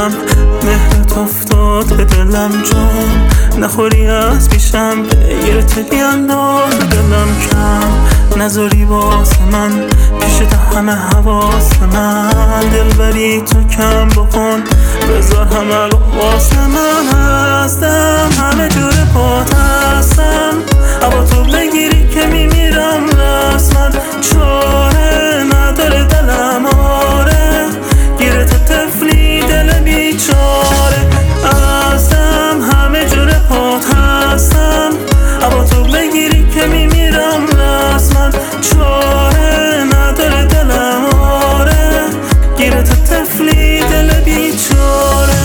دلم مهرت افتاد به دلم جان، نخوری از پیشم بگیرت بیانداز دلم کم، نذاری واسه من پیشت همه حواس من، دلبری تو کم بکن بذار همه رو واسه من. هستم همه جور پات هستم، اما تو بگیری که میمیرم رسما، چاره نداره دلم آره، گیرت طفلی دل بیچاره. هستم همه جور پات هستم، اما تو بگیری که میمیرم رسما، چاره نداره دلم آره، گیرت طفلی دل بیچاره.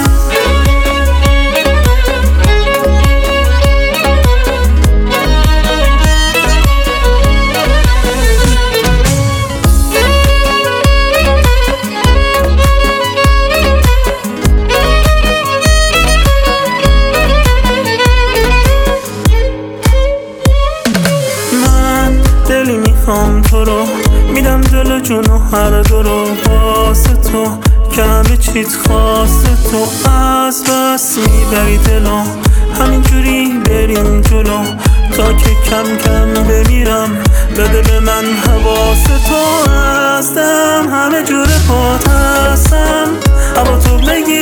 دلی میخوام تو رو، میدم دل و جون و هر دو رو واسه تو، که همه چیت خواسته تو، از بس میبری دلو، همینجوری بریم جلو تا که کم کم بمیرم، بده به من حواس تو. هستم همه جور پات هستم، اما تو بگی